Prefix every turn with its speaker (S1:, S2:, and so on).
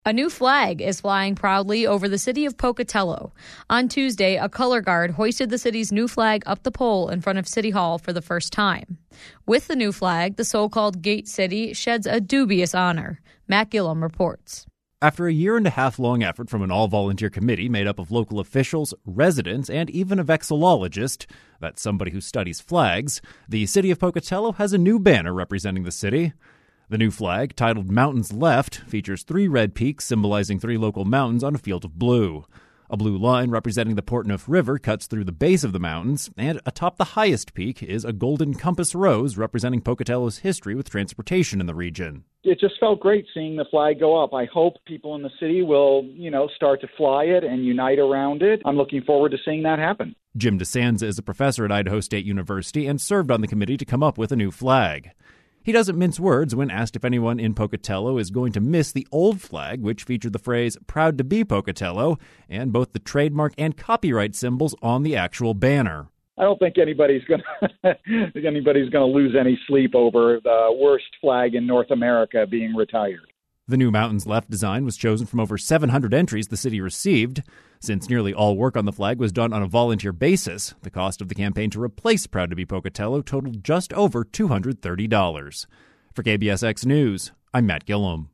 S1: A new flag is flying proudly over the city of Pocatello. On Tuesday, a color guard hoisted the city's new flag up the pole in front of City Hall for the first time. With the new flag, the so-called Gate City sheds a dubious honor. Matt Gillum reports.
S2: After a year-and-a-half-long effort from an all-volunteer committee made up of local officials, residents, and even a vexillologist, that's somebody who studies flags, the city of Pocatello has a new banner representing the city. The new flag, titled Mountains Left, features 3 red peaks symbolizing 3 local mountains on a field of blue. A blue line representing the Portneuf River cuts through the base of the mountains, and atop the highest peak is a golden compass rose representing Pocatello's history with transportation in the region.
S3: It just felt great seeing the flag go up. I hope people in the city will, start to fly it and unite around it. I'm looking forward to seeing that happen.
S2: Jim DeSanza is a professor at Idaho State University and served on the committee to come up with a new flag. He doesn't mince words when asked if anyone in Pocatello is going to miss the old flag, which featured the phrase, "Proud to be Pocatello," and both the trademark and copyright symbols on the actual banner.
S3: I don't think anybody's going to lose any sleep over the worst flag in North America being retired.
S2: The new Mountains Left design was chosen from over 700 entries the city received. Since nearly all work on the flag was done on a volunteer basis, the cost of the campaign to replace Proud to be Pocatello totaled just over $230. For KBSX News, I'm Matt Gillum.